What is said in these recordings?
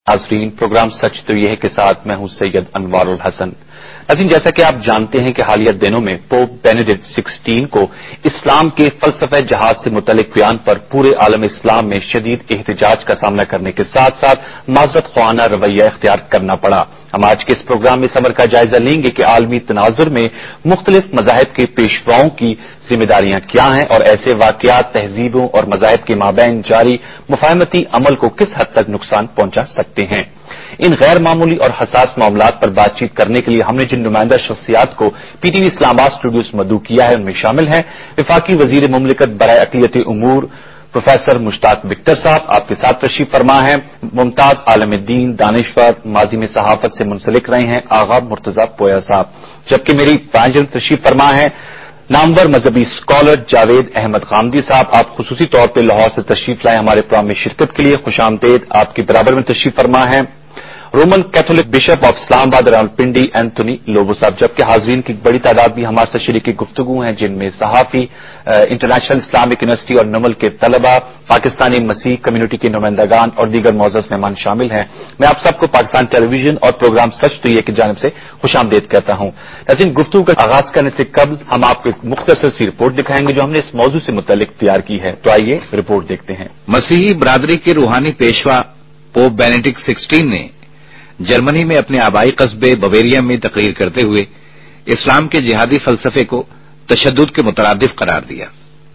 ناظرین، پروگرام سچ تو یہ ہے کے ساتھ میں ہوں سید انوار الحسن۔ ناظرین، جیسا کہ آپ جانتے ہیں کہ حالیہ دنوں میں پوپ بینیڈکٹ 16 کو اسلام کے فلسفہ جہاد سے متعلق بیان پر پورے عالم اسلام میں شدید احتجاج کا سامنا کرنے کے ساتھ ساتھ معذرت خواہانہ رویہ اختیار کرنا پڑا۔ ہم آج کے اس پروگرام میں اس امر کا جائزہ لیں گے کہ عالمی تناظر میں مختلف مذاہب کے پیشواؤں کی ذمہ داریاں کیا ہیں اور ایسے واقعات تہذیبوں اور مذاہب کے مابین جاری مفاہمتی عمل کو کس حد تک نقصان پہنچا سکتے ہیں۔ ان غیر معمولی اور حساس معاملات پر بات چیت کرنے کے لیے ہم نے جن نمائندہ شخصیات کو پی ٹی وی اسلام آباد اسٹوڈیوز مدعو کیا ہے ان میں شامل ہیں وفاقی وزیر مملکت برائے اقلیتی امور پروفیسر مشتاق بکٹر صاحب، آپ کے ساتھ تشریف فرما ہیں۔ ممتاز عالم دین دانشور، ماضی میں صحافت سے منسلک رہے ہیں، آغا مرتضی پویا صاحب، جبکہ میری بائیں جانب تشریف فرما ہے نامور مذہبی اسکالر جاوید احمد غامدی صاحب۔ آپ خصوصی طور پہ لاہور سے تشریف لائے ہمارے پروگرام میں شرکت کے لیے، خوش آمدید۔ آپ کے برابر میں تشریف فرما ہے Roman Catholic bishop of Islamabad Rawalpindi Anthony Lobo صاحب، جبکہ حاضرین کی بڑی تعداد بھی ہمارے ساتھ شریک گفتگو ہیں جن میں صحافی، انٹرنیشنل اسلامک یونیورسٹی اور نمل کے طلبہ، پاکستانی مسیح کمیونٹی کے نمائندگان اور دیگر معزز مہمان شامل ہیں۔ میں آپ سب کو پاکستان ٹیلی ویژن اور پروگرام سچ تو یہ کی جانب سے خوش آمدید کہتا ہوں۔ لیکن گفتگو کا آغاز کرنے سے قبل ہم آپ کو ایک مختصر سی رپورٹ دکھائیں گے جو ہم نے اس موضوع سے متعلق تیار کی ہے، تو آئیے رپورٹ دیکھتے ہیں۔ مسیحی برادری کے روحانی پیشوا پوپ بینیڈکٹ 16 نے جرمنی میں اپنے آبائی قصبے بویریا میں تقریر کرتے ہوئے اسلام کے جہادی فلسفے کو تشدد کے مترادف قرار دیا۔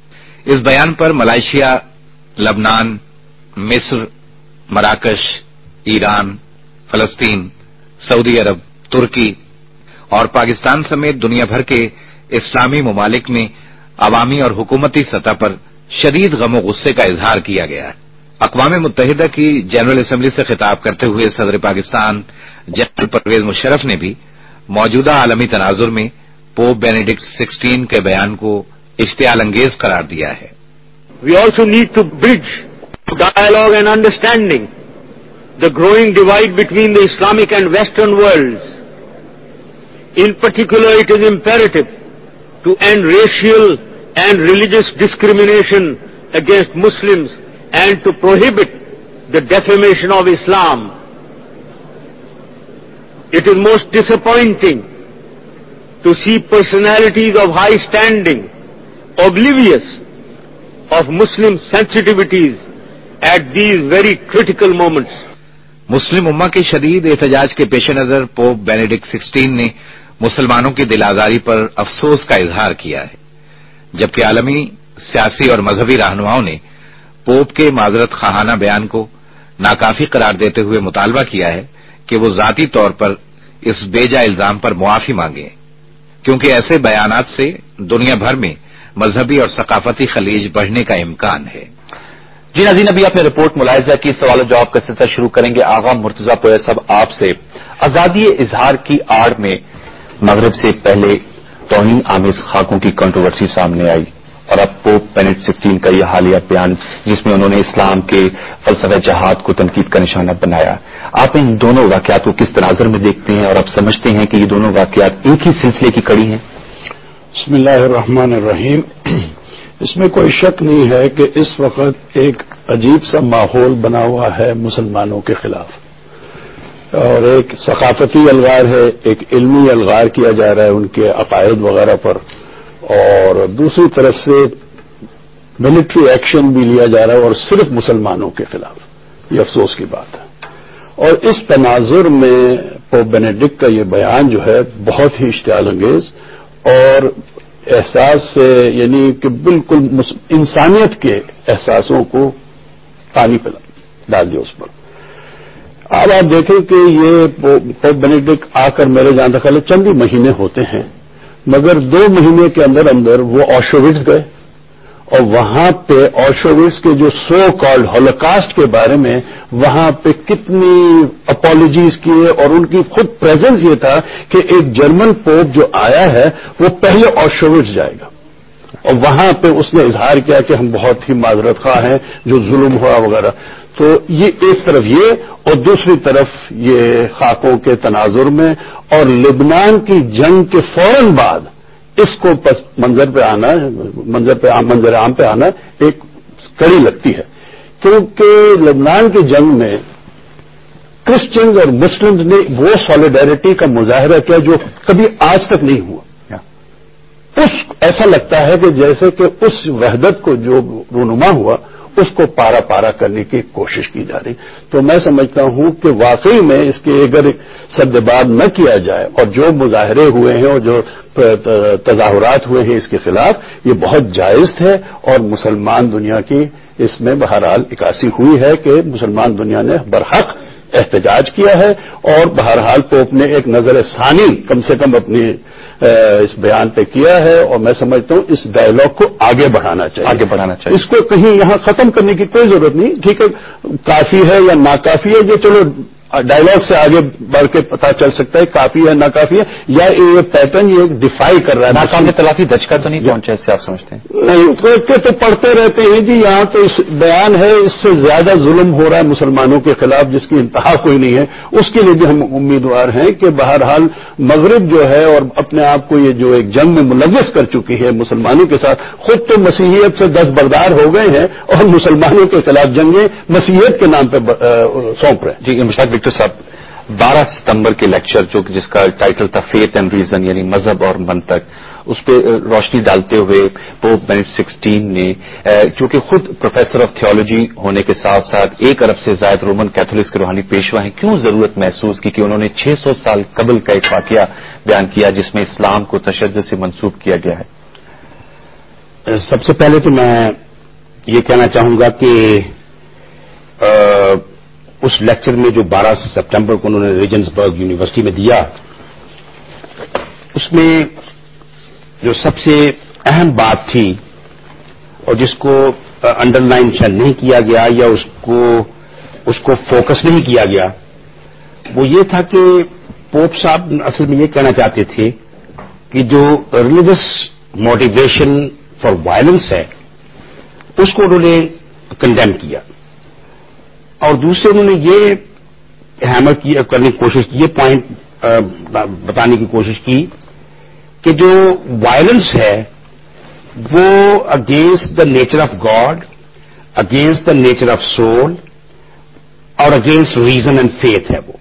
اس بیان پر ملائیشیا، لبنان، مصر، مراکش، ایران، فلسطین، سعودی عرب، ترکی اور پاکستان سمیت دنیا بھر کے اسلامی ممالک میں عوامی اور حکومتی سطح پر شدید غم و غصے کا اظہار کیا گیا ہے۔ اقوام متحدہ کی جنرل اسمبلی سے خطاب کرتے ہوئے صدر پاکستان جنرل پرویز مشرف نے بھی موجودہ عالمی تناظر میں پوپ بینیڈکٹ 16 کے بیان کو اشتعال انگیز قرار دیا ہے۔ We also need to bridge dialogue and understanding the growing divide between the Islamic and Western worlds. In particular, it is imperative to end racial and religious discrimination against Muslims and to prohibit the defamation of Islam. It is most disappointing to see personalities of high standing oblivious of Muslim sensitivities at these very critical moments. مسلم امہ کے شدید احتجاج کے پیش نظر pope Benedict 16 نے مسلمانوں کی دل آزاری پر افسوس کا اظہار کیا ہے، جبکہ عالمی سیاسی اور مذہبی رہنماؤں نے پوپ کے معذرت خواہانہ بیان کو ناکافی قرار دیتے ہوئے مطالبہ کیا ہے کہ وہ ذاتی طور پر اس بے جا الزام پر معافی مانگیں، کیونکہ ایسے بیانات سے دنیا بھر میں مذہبی اور ثقافتی خلیج بڑھنے کا امکان ہے۔ جی ناظرین، ابھی آپ نے رپورٹ ملاحظہ کی، سوال و جواب کا سلسلہ شروع کریں گے آغا مرتضی پویا صاحب آپ سے۔ آزادی اظہار کی آڑ میں مغرب سے پہلے توہین آمیز خاکوں کی کنٹروورسی سامنے آئی اور اب پوپ بینیڈکٹ 16 کا یہ حالیہ بیان جس میں انہوں نے اسلام کے فلسفہ جہاد کو تنقید کا نشانہ بنایا، آپ ان دونوں واقعات کو کس تناظر میں دیکھتے ہیں اور آپ سمجھتے ہیں کہ یہ دونوں واقعات ایک ہی سلسلے کی کڑی ہیں؟ بسم اللہ الرحمن الرحیم۔ اس میں کوئی شک نہیں ہے کہ اس وقت ایک عجیب سا ماحول بنا ہوا ہے مسلمانوں کے خلاف، اور ایک ثقافتی الغار ہے، ایک علمی الغار کیا جا رہا ہے ان کے عقائد وغیرہ پر، اور دوسری طرف سے ملٹری ایکشن بھی لیا جا رہا ہے اور صرف مسلمانوں کے خلاف۔ یہ افسوس کی بات ہے، اور اس تناظر میں پوپ بینیڈکٹ کا یہ بیان جو ہے بہت ہی اشتعال انگیز اور احساس سے، یعنی کہ بالکل انسانیت کے احساسوں کو پانی پہ ڈال دیا اس پر۔ اب آپ دیکھیں کہ یہ پوپ بینیڈکٹ آ کر میرے جان رکھا چند ہی مہینے ہوتے ہیں، مگر 2 مہینے کے اندر اندر وہ آشووٹس گئے اور وہاں پہ آشووٹس کے جو سو کالڈ ہولوکاسٹ کے بارے میں وہاں پہ کتنی اپالوجیز کیے، اور ان کی خود پریزنس یہ تھا کہ ایک جرمن پوپ جو آیا ہے وہ پہلے آشووٹس جائے گا، اور وہاں پہ اس نے اظہار کیا کہ ہم بہت ہی معذرت خواہ ہیں جو ظلم ہوا وغیرہ۔ تو یہ ایک طرف یہ، اور دوسری طرف یہ خاکوں کے تناظر میں اور لبنان کی جنگ کے فوراً بعد اس کو منظر عام پہ آنا ایک کڑی لگتی ہے، کیونکہ لبنان کی جنگ میں کرسچنز اور مسلمز نے وہ سالیڈیرٹی کا مظاہرہ کیا جو کبھی آج تک نہیں ہوا. ایسا لگتا ہے کہ جیسے کہ اس وحدت کو جو رونما ہوا اس کو پارا پارا کرنے کی کوشش کی جا رہی. تو میں سمجھتا ہوں کہ واقعی میں اس کے اگر سدباب نہ کیا جائے اور جو مظاہرے ہوئے ہیں اور جو تظاہرات ہوئے ہیں اس کے خلاف یہ بہت جائز ہے اور مسلمان دنیا کی اس میں بہرحال عکاسی ہوئی ہے کہ مسلمان دنیا نے برحق احتجاج کیا ہے اور بہرحال پوپ نے ایک نظر ثانی کم سے کم اپنی اس بیان پہ کیا ہے اور میں سمجھتا ہوں اس ڈائیلاگ کو آگے بڑھانا چاہیے. اس کو کہیں یہاں ختم کرنے کی کوئی ضرورت نہیں. ٹھیک ہے کافی ہے یا ناکافی ہے یہ چلو ڈائیلاگ سے آگے بڑھ کے پتہ چل سکتا ہے کافی ہے ناکافی ہے یا یہ پیٹرن یہ ڈیفائی کر رہا ہے. ناکام میں تلافی دھچکا تو نہیں پہنچا اس سے آپ سمجھتے ہیں؟ نہیں کے تو پڑھتے رہتے ہیں جی. یہاں تو اس بیان ہے اس سے زیادہ ظلم ہو رہا ہے مسلمانوں کے خلاف جس کی انتہا کوئی نہیں ہے. اس کے لیے بھی ہم امیدوار ہیں کہ بہرحال مغرب جو ہے اور اپنے آپ کو یہ جو ایک جنگ میں ملوث کر چکی ہے مسلمانوں کے ساتھ خود تو مسیحیت سے دستبردار ہو گئے ہیں اور مسلمانوں کے خلاف جنگیں مسیحیت کے نام پہ سونپ رہے ہیں. جی مشتاق وکٹر صاحب 12 ستمبر کے لیکچر جس کا ٹائٹل تھا فیتھ اینڈ ریزن یعنی مذہب اور منطق اس پہ روشنی ڈالتے ہوئے پوپ بینیڈکٹ 16 نے جو کہ خود پروفیسر آف تھیولوجی ہونے کے ساتھ ساتھ 1 ارب سے زائد رومن کیتھولکس کے روحانی پیشوا ہیں کیوں ضرورت محسوس کی کہ انہوں نے 600 سال قبل کا ایک واقعہ بیان کیا جس میں اسلام کو تشدد سے منسوب کیا گیا ہے؟ سب سے پہلے تو میں یہ کہنا چاہوں گا کہ اس لیکچر میں جو 12 ستمبر کو انہوں نے ریجنسبرگ یونیورسٹی میں دیا اس میں جو سب سے اہم بات تھی اور جس کو انڈر لائن شاید نہیں کیا گیا یا اس کو فوکس نہیں کیا گیا وہ یہ تھا کہ پوپ صاحب اصل میں یہ کہنا چاہتے تھے کہ جو ریلیجس موٹیویشن فار وائلنس ہے اس کو انہوں نے کنڈیم کیا اور دوسرے انہوں نے یہ ہیمر کرنے کی کوشش کی یہ پوائنٹ بتانے کی کوشش کی کہ جو وائلنس ہے وہ against the nature of God against the nature of soul اور اگینسٹ ریزن اینڈ فیتھ ہے وہ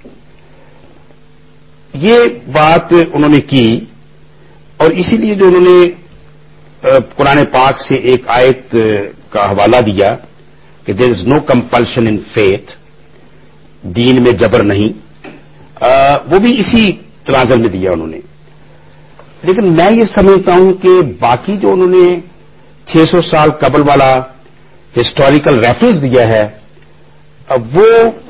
یہ بات انہوں نے کی اور اسی لیے جو انہوں نے قرآن پاک سے ایک آیت کا حوالہ دیا کہ دیر از نو کمپلشن ان فیتھ دین میں جبر نہیں وہ بھی اسی تناظر میں دیا انہوں نے. لیکن میں یہ سمجھتا ہوں کہ باقی جو انہوں نے 600 سال قبل والا ہسٹوریکل ریفرنس دیا ہے وہ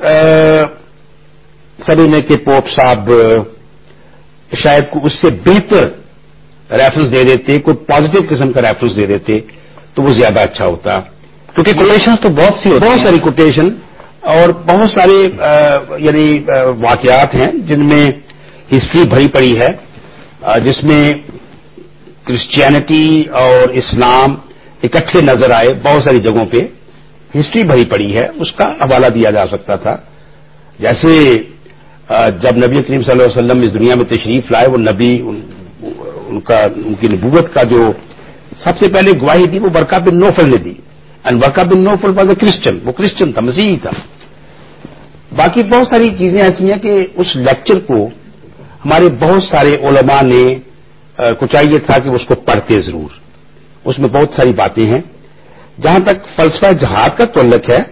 سمجھنے کے پوپ صاحب شاید کو اس سے بہتر ریفرنس دے دیتے کوئی پازیٹو قسم کا ریفرنس دے دیتے تو وہ زیادہ اچھا ہوتا کیونکہ کوٹیشن تو بہت ساری کوٹیشن اور بہت سارے یعنی واقعات ہیں جن میں ہسٹری بھری پڑی ہے جس میں کرسچینٹی اور اسلام اکٹھے نظر آئے بہت ساری جگہوں پہ ہسٹری بھری پڑی ہے اس کا حوالہ دیا جا سکتا تھا. جیسے جب نبی کریم صلی اللہ علیہ وسلم اس دنیا میں تشریف لائے وہ نبی ان کی نبوت کا جو سب سے پہلے گواہی دی وہ ورقہ بن نوفل نے دی اینڈ ورقہ بن نوفل واز اے کرسچن وہ کرسچن تھا مسیحی تھا. باقی بہت ساری چیزیں ایسی ہیں کہ اس لیکچر کو ہمارے بہت سارے علماء نے کو چاہیے تھا کہ اس کو پڑھتے ضرور. اس میں بہت ساری باتیں ہیں. جہاں تک فلسفہ جہاد کا تعلق ہے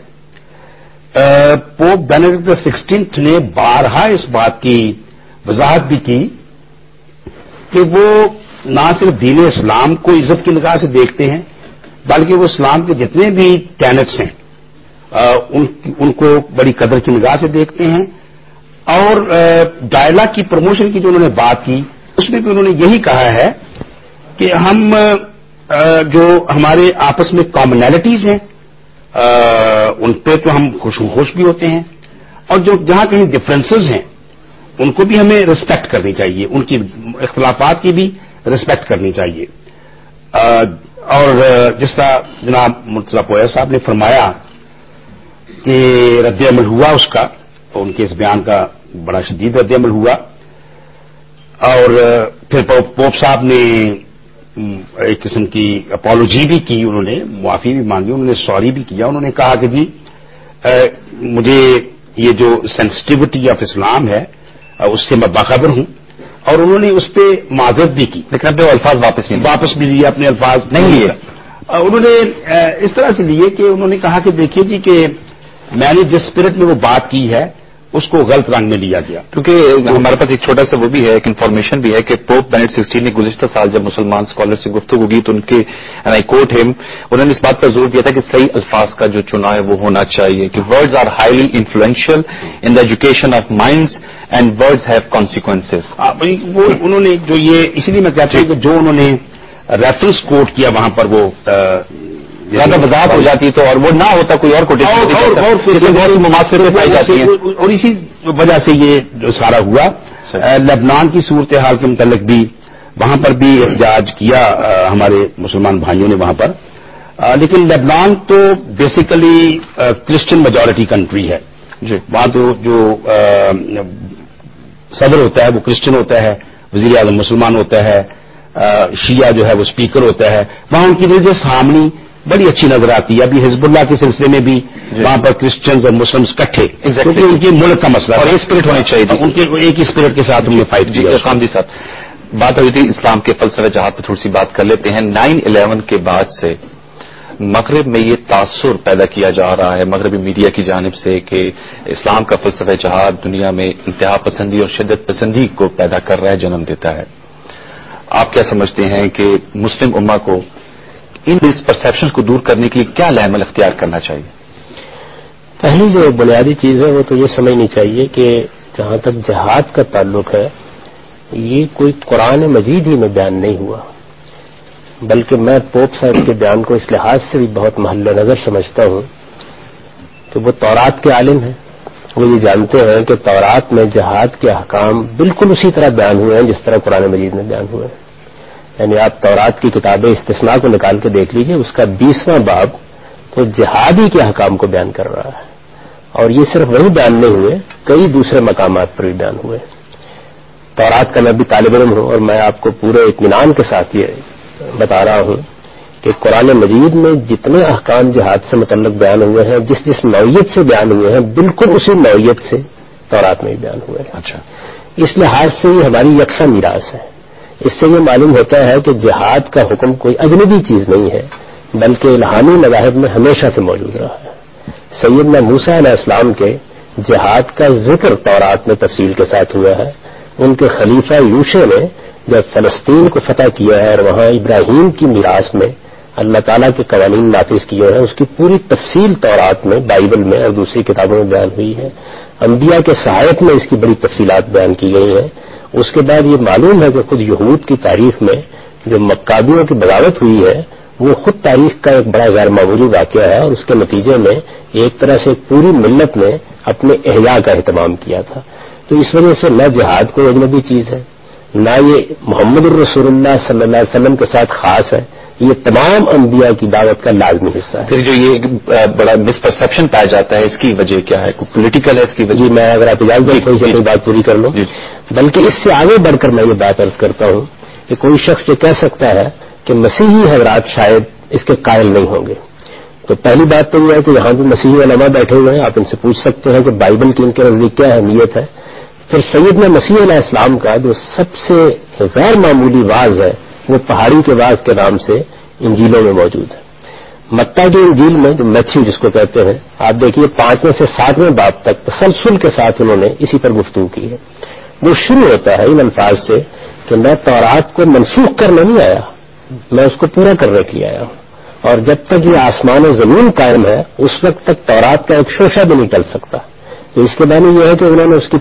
پوپ بینیڈکٹ 16 نے بارہا اس بات کی وضاحت بھی کی کہ وہ نہ صرف دین اسلام کو عزت کی نگاہ سے دیکھتے ہیں بلکہ وہ اسلام کے جتنے بھی ٹینٹس ہیں ان کو بڑی قدر کی نگاہ سے دیکھتے ہیں. اور ڈائلاگ کی پروموشن کی جو انہوں نے بات کی اس میں بھی انہوں نے یہی کہا ہے کہ ہم جو ہمارے آپس میں کامنالٹیز ہیں ان پہ تو ہم خوش بھی ہوتے ہیں اور جو جہاں کہیں ڈفرینسز ہیں ان کو بھی ہمیں ریسپیکٹ کرنی چاہیے ان کی اختلافات کی بھی ریسپیکٹ کرنی چاہیے. اور جس طرح جناب مرتضی پویا صاحب نے فرمایا کہ رد عمل ہوا اس کا ان کے اس بیان کا بڑا شدید رد عمل ہوا اور پھر پوپ صاحب نے ایک قسم کی اپالوجی بھی کی انہوں نے معافی بھی مانگی انہوں نے سوری بھی کیا. انہوں نے کہا کہ جی مجھے یہ جو سینسٹیوٹی آف اسلام ہے اس سے میں باخبر ہوں، اور انہوں نے اس پہ معذرت بھی کی، لیکن اپنے الفاظ واپس بھی لیے، اپنے الفاظ نہیں لیے. انہوں نے اس طرح سے لیے کہ انہوں نے کہا کہ دیکھیے جی کہ میں نے جس اسپرٹ میں وہ بات کی ہے اس کو غلط رنگ میں لیا گیا. کیونکہ ہمارے پاس ایک چھوٹا سا وہ بھی ہے، ایک انفارمیشن بھی ہے کہ پوپ بینیڈکٹ 16 نے گزشتہ سال جب مسلمان اسکالر سے گفتگو کی تو ان کے آئی کوٹ ہم، انہوں نے اس بات پر زور دیا تھا کہ صحیح الفاظ کا جو چناؤ ہے وہ ہونا چاہیے، کہ words are highly influential in the education of minds and words have consequences. وہ انہوں نے جو یہ اس لیے میں کہتا ہوں کہ جو انہوں نے ریفرنس کوٹ کیا وہاں پر وہ زیادہ وضاحت ہو جاتی تو، اور وہ نہ ہوتا کوئی اور بہت مماثلت پائی جاتی ہے، اور اسی وجہ سے یہ جو سارا ہوا. لبنان کی صورتحال کے متعلق بھی وہاں پر بھی احتجاج کیا ہمارے مسلمان بھائیوں نے وہاں پر، لیکن لبنان تو بیسیکلی کرسچن میجورٹی کنٹری ہے. وہاں تو جو صدر ہوتا ہے وہ کرسچن ہوتا ہے، وزیر اعظم مسلمان ہوتا ہے، شیعہ جو ہے وہ اسپیکر ہوتا ہے. وہاں ان کی ریلیجس ہارمنی بڑی اچھی نظر آتی ہے. ابھی حزب اللہ کے سلسلے میں بھی وہاں پر کرسچنز اور مسلمز اکٹھے، کیونکہ ان کے ملک کا مسئلہ اور یہ اسپرٹ ہونی چاہیے، ان کے ایک ہی اسپرٹ کے ساتھ ہم نے فائٹ کیا. خان جی صاحب، بات ہوئی تھی اسلام کے فلسفہ جہاد پہ تھوڑی سی بات کر لیتے ہیں. 9/11 کے بعد سے مغرب میں یہ تاثر پیدا کیا جا رہا ہے مغربی میڈیا کی جانب سے کہ اسلام کا فلسفہ جہاد دنیا میں انتہا پسندی اور شدت پسندی کو پیدا کر رہا ہے، جنم دیتا ہے. آپ کیا سمجھتے ہیں کہ مسلم امہ کو ان پرسیپشن کو دور کرنے کے لیے کیا عمل اختیار کرنا چاہیے؟ پہلی جو بنیادی چیز ہے وہ تو یہ سمجھنی چاہیے کہ جہاں تک جہاد کا تعلق ہے یہ کوئی قرآن مجید ہی میں بیان نہیں ہوا، بلکہ میں پوپ صاحب کے بیان کو اس لحاظ سے بھی بہت محل نظر سمجھتا ہوں کہ وہ تورات کے عالم ہیں. وہ یہ جانتے ہیں کہ تورات میں جہاد کے احکام بالکل اسی طرح بیان ہوئے ہیں جس طرح قرآن مجید میں بیان ہوئے ہیں. یعنی آپ تورات کی کتاب استثناء کو نکال کے دیکھ لیجئے، اس کا 20واں باب تو جہادی کے احکام کو بیان کر رہا ہے، اور یہ صرف وہی بیان نہیں ہوئے، کئی دوسرے مقامات پر بھی بیان ہوئے. تورات کا میں بھی طالب علم ہوں اور میں آپ کو پورے اطمینان کے ساتھ یہ بتا رہا ہوں کہ قرآن مجید میں جتنے احکام جہاد سے متعلق بیان ہوئے ہیں، جس جس نوعیت سے بیان ہوئے ہیں، بالکل اسی نوعیت سے تورات میں بھی بیان ہوئے ہیں. اچھا، اس لحاظ سے یہ ہماری یکساں میراث ہے. اس سے یہ معلوم ہوتا ہے کہ جہاد کا حکم کوئی اجنبی چیز نہیں ہے، بلکہ الہامی مذاہب میں ہمیشہ سے موجود رہا ہے. سیدنا موسیٰ علیہ السلام کے جہاد کا ذکر تورات میں تفصیل کے ساتھ ہوا ہے. ان کے خلیفہ یوشع نے جب فلسطین کو فتح کیا ہے اور وہاں ابراہیم کی میراث میں اللہ تعالیٰ کے قوانین نافذ کیے ہیں، اس کی پوری تفصیل تورات میں، بائبل میں اور دوسری کتابوں میں بیان ہوئی ہے. انبیاء کے صحائف میں اس کی بڑی تفصیلات بیان کی گئی ہیں. اس کے بعد یہ معلوم ہے کہ خود یہود کی تاریخ میں جو مکابیوں کی بغاوت ہوئی ہے وہ خود تاریخ کا ایک بڑا غیر معمولی واقعہ ہے، اور اس کے نتیجے میں ایک طرح سے پوری ملت نے اپنے احیاء کا اہتمام کیا تھا. تو اس وجہ سے نہ جہاد کوئی اجنبی چیز ہے، نہ یہ محمد الرسول اللہ صلی اللہ علیہ وسلم کے ساتھ خاص ہے، یہ تمام انبیاء کی دعوت کا لازمی حصہ ہے. پھر جو یہ بڑا مس پرسپشن پایا جاتا ہے اس کی وجہ کیا ہے؟ کوئی پولیٹیکل ہے اس کی وجہ؟ جی میں اگر آپ اجازت دیں تھوڑی سی کوئی بات پوری کر لوں. بلکہ اس سے آگے بڑھ کر میں یہ بات عرض کرتا ہوں کہ کوئی شخص یہ کہہ سکتا ہے کہ مسیحی حضرات شاید اس کے قائل نہیں ہوں گے. تو پہلی بات تو یہ ہے کہ یہاں بھی مسیحی علماء بیٹھے ہوئے ہیں، آپ ان سے پوچھ سکتے ہیں کہ بائبل کی ان کے نزدیک کیا اہمیت ہے. پھر سیدنا مسیح علیہ السلام کا جو سب سے غیر معمولی واعظ ہے وہ پہاڑی کے واعظ کے نام سے انجیلوں میں موجود ہے. متی کی انجیل میں جو میتھیو جس کو کہتے ہیں، آپ دیکھیے 5ویں سے 7ویں باب تک تسلسل کے ساتھ انہوں نے اسی پر گفتگو کی ہے. وہ شروع ہوتا ہے ان الفاظ سے کہ میں تورات کو منسوخ کرنے نہیں آیا، میں اس کو پورا کرنے کے لیے آیا ہوں، اور جب تک یہ آسمان و زمین قائم ہے اس وقت تک تورات کا ایک شوشہ بھی نہیں ٹل سکتا. تو اس کے معنی یہ ہے کہ انہوں نے اس کی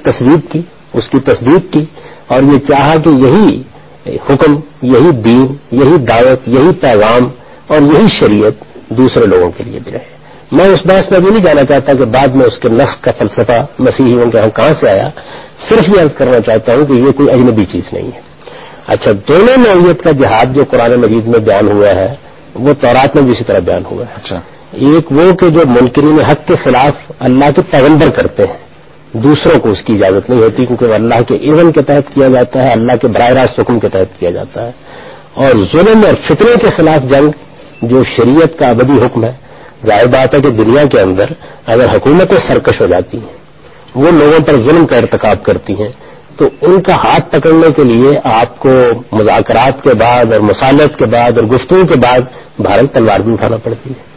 تصدیق کی اور یہ چاہا کہ یہی حکم، یہی دین، یہی دعوت، یہی پیغام اور یہی شریعت دوسرے لوگوں کے لیے بھی رہے. میں اس بحث میں بھی نہیں جانا چاہتا کہ بعد میں اس کے نسخ کا فلسفہ مسیحیوں کے ہاں کہاں سے آیا، صرف یہ عرض کرنا چاہتا ہوں کہ یہ کوئی اجنبی چیز نہیں ہے. اچھا، دونوں نوعیت کا جہاد جو قرآن مجید میں بیان ہوا ہے وہ تورات میں بھی اسی طرح بیان ہوا ہے. اچھا، ایک وہ کہ جو منکرین حق کے خلاف اللہ کے پیغمبر کرتے ہیں، دوسروں کو اس کی اجازت نہیں ہوتی کیونکہ وہ اللہ کے اذن کے تحت کیا جاتا ہے، اللہ کے براہ راست حکم کے تحت کیا جاتا ہے. اور ظلم اور فتنے کے خلاف جنگ جو شریعت کا ابدی حکم ہے. ظاہر بات ہے کہ دنیا کے اندر اگر حکومتیں سرکش ہو جاتی ہیں وہ لوگوں پر ظلم کا ارتکاب کرتی ہیں، تو ان کا ہاتھ پکڑنے کے لیے آپ کو مذاکرات کے بعد اور مصالحت کے بعد اور گفتگو کے بعد بہرحال تلوار بھی اٹھانا پڑتی ہے۔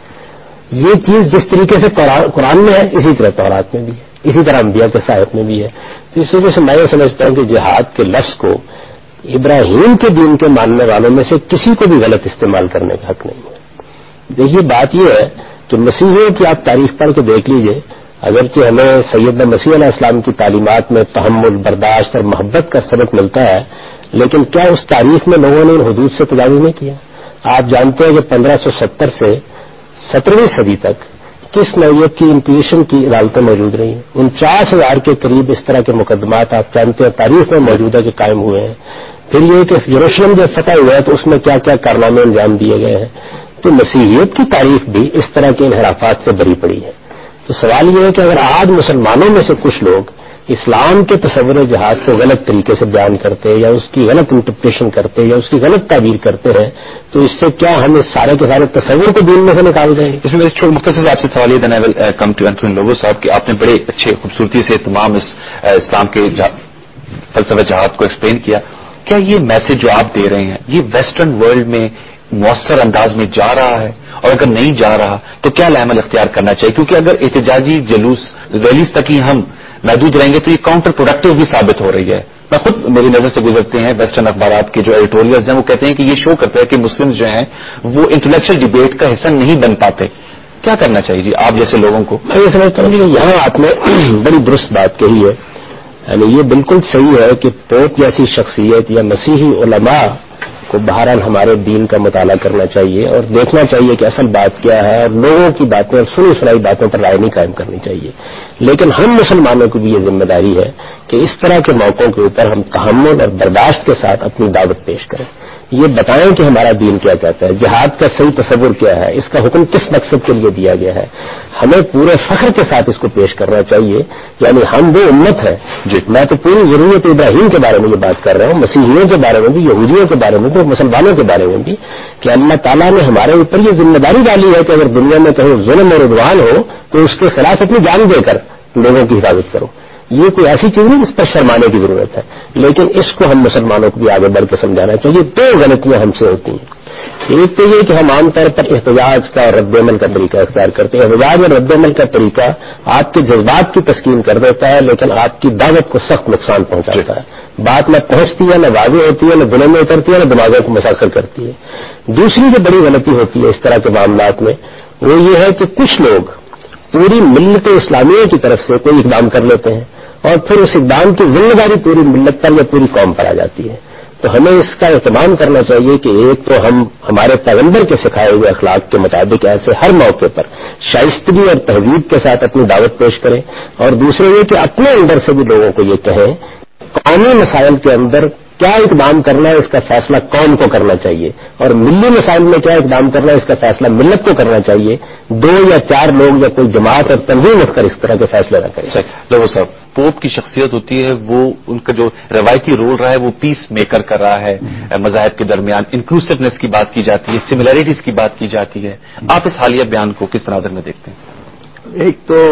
یہ چیز جس طریقے سے قرآن میں ہے اسی طرح تورات میں بھی ہے، اسی طرح انبیاء کے صحائف میں بھی ہے۔ تو اس وجہ سے میں یہ سمجھتا ہوں کہ جہاد کے لفظ کو ابراہیم کے دین کے ماننے والوں میں سے کسی کو بھی غلط استعمال کرنے کا حق نہیں ہے۔ دیکھیے بات یہ ہے کہ مسیحیوں کی آپ تاریخ پڑھ کے دیکھ لیجئے، اگرچہ ہمیں سیدنا مسیح علیہ السلام کی تعلیمات میں تحمل، برداشت اور محبت کا سبق ملتا ہے، لیکن کیا اس تاریخ میں لوگوں نے ان حدود سے تجاوز نہیں کیا؟ آپ جانتے ہیں کہ 1570 سے 17ویں صدی تک کس نوعیت کی انکویزیشن کی عدالتیں موجود رہی ہیں۔ 49,000 کے قریب اس طرح کے مقدمات آپ جانتے ہیں تاریخ میں موجودہ کے قائم ہوئے ہیں۔ پھر یہ کہ یروشلم جب فتح ہوا ہے تو اس میں کیا کیا کارنامے انجام دیے گئے ہیں۔ تو مسیحیت کی تاریخ بھی اس طرح کے انحرافات سے بری پڑی ہے۔ تو سوال یہ ہے کہ اگر آج مسلمانوں میں سے کچھ لوگ اسلام کے تصور جہاد کو غلط طریقے سے بیان کرتے یا اس کی غلط انٹرپریشن کرتے یا اس کی غلط تعبیر کرتے ہیں، تو اس سے کیا ہم اس سارے کے سارے تصور کو دین میں سے نکال دیں گے؟ اس میں چھوٹا مختصر آپ سے سوال یہ دینا ہے کم ٹو اینتھونی لوگو صاحب کہ آپ نے بڑے اچھے خوبصورتی سے تمام اس اسلام کے فلسفہ جہاد کو ایکسپلین کیا۔ کیا یہ میسج جو آپ دے رہے ہیں یہ ویسٹرن ورلڈ میں مؤثر انداز میں جا رہا ہے، اور اگر نہیں جا رہا تو کیا عمل اختیار کرنا چاہیے؟ کیونکہ اگر احتجاجی جلوس ریلیز تک ہی ہم محدود رہیں گے تو یہ کاؤنٹر پروڈکٹیو بھی ثابت ہو رہی ہے۔ میں خود میری نظر سے گزرتے ہیں ویسٹرن اخبارات کے جو ایڈیٹوریلز ہیں وہ کہتے ہیں کہ یہ شو کرتا ہے کہ مسلم جو ہیں وہ انٹلیکچوئل ڈیبیٹ کا حصہ نہیں بن پاتے۔ کیا کرنا چاہیے جی آپ جیسے لوگوں کو؟ میں یہ سمجھتا ہوں کہ یہاں آپ نے بڑی درست بات کہی ہے، یعنی یہ بالکل صحیح ہے کہ پوپ جیسی شخصیت یا مسیحی علماء کو بہرحال ہمارے دین کا مطالعہ کرنا چاہیے اور دیکھنا چاہیے کہ اصل بات کیا ہے، اور لوگوں کی باتیں اور سنی سنائی باتوں پر رائے نہیں قائم کرنی چاہیے۔ لیکن ہم مسلمانوں کی بھی یہ ذمہ داری ہے کہ اس طرح کے موقعوں کے اوپر ہم تحمل اور برداشت کے ساتھ اپنی دعوت پیش کریں، یہ بتائیں کہ ہمارا دین کیا کہتا ہے، جہاد کا صحیح تصور کیا ہے، اس کا حکم کس مقصد کے لیے دیا گیا ہے۔ ہمیں پورے فخر کے ساتھ اس کو پیش کرنا چاہیے، یعنی ہم وہ امت ہے میں تو پوری ضرورت ابراہیم کے بارے میں یہ بات کر رہا ہوں، مسیحیوں کے بارے میں بھی، یہودیوں کے بارے میں بھی، مسلمانوں کے بارے میں بھی، کہ اللہ تعالیٰ نے ہمارے اوپر یہ ذمہ داری ڈالی ہے کہ اگر دنیا میں کہیں ظلم اور عدوان ہو تو اس کے خلاف اپنی جان دے کر لوگوں کی حفاظت کرو۔ یہ کوئی ایسی چیز نہیں جس پر شرمانے کی ضرورت ہے، لیکن اس کو ہم مسلمانوں کو بھی آگے بڑھ کے سمجھانا چاہیے۔ دو غلطیاں ہم سے ہوتی ہیں، ایک تو یہ کہ ہم عام طور پر احتجاج کا اور رد عمل کا طریقہ اختیار کرتے ہیں۔ احتجاج اور رد عمل کا طریقہ آپ کے جذبات کی تسکین کر دیتا ہے لیکن آپ کی دعوت کو سخت نقصان پہنچاتا ہے۔ بات نہ پہنچتی ہے، نہ واضح ہوتی ہے، نہ دلوں میں اترتی ہے، نہ دماغوں کو مسخر کرتی ہے۔ دوسری جو بڑی غلطی ہوتی ہے اس طرح کے معاملات میں وہ یہ ہے کہ کچھ لوگ پوری ملت اسلامیہ کی طرف سے کوئی اقدام کر لیتے ہیں اور پھر اس اقدام کی ذمہ داری پوری ملت پر یا پوری قوم پر آ جاتی ہے۔ تو ہمیں اس کا اہتمام کرنا چاہیے کہ ایک تو ہم ہمارے پیغمبر کے سکھائے ہوئے اخلاق کے مطابق ایسے ہر موقع پر شائستگی اور تہذیب کے ساتھ اپنی دعوت پیش کریں، اور دوسرے یہ کہ اپنے اندر سے بھی لوگوں کو یہ کہیں قومی مسائل کے اندر کیا اقدام کرنا ہے اس کا فیصلہ قوم کو کرنا چاہیے، اور ملی مسائل میں کیا اقدام کرنا ہے اس کا فیصلہ ملت کو کرنا چاہیے۔ 2 یا 4 لوگ یا کوئی جماعت اور تنظیم اٹھ کر اس طرح کے فیصلے نہ کریں۔ لوگو صاحب، پوپ کی شخصیت ہوتی ہے، وہ ان کا جو روایتی رول رہا ہے وہ پیس میکر کر رہا ہے، مذاہب کے درمیان انکلوسیونیس کی بات کی جاتی ہے، سملیرٹیز کی بات کی جاتی ہے۔ آپ اس حالیہ بیان کو کس تناظر میں دیکھتے ہیں؟